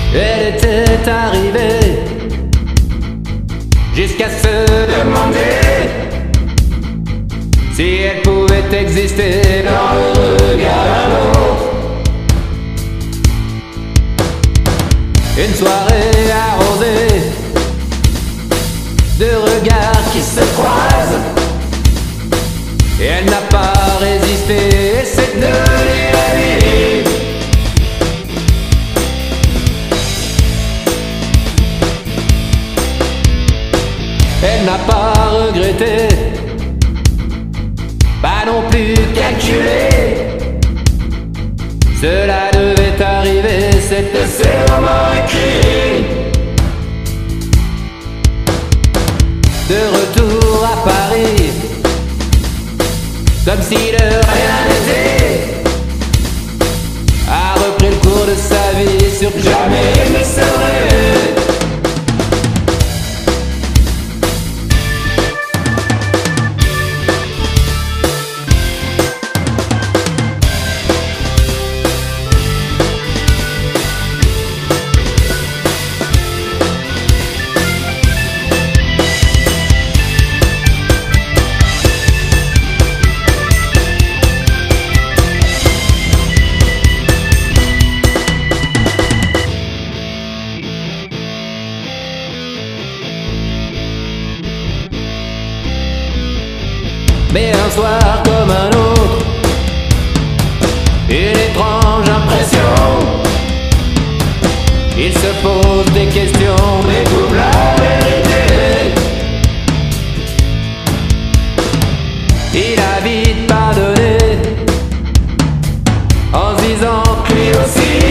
Elle était arrivée jusqu'à se demander si elle pouvait exister dans le regard d'un autre. Une soirée arrosée de regards qui se croisent, et elle n'a pas résisté, et c'est devenu la vie. Elle n'a pas regretté, pas non plus calculé. Cela devait arriver, c'était ce moment écrit. De retour à Paris, comme si de rien n'était, a repris le cours de sa vie, sur jamais il ne serait. Mais un soir comme un autre, une étrange impression. Il se pose des questions, découvre la vérité. Il a vite pardonné, en se disant que lui aussi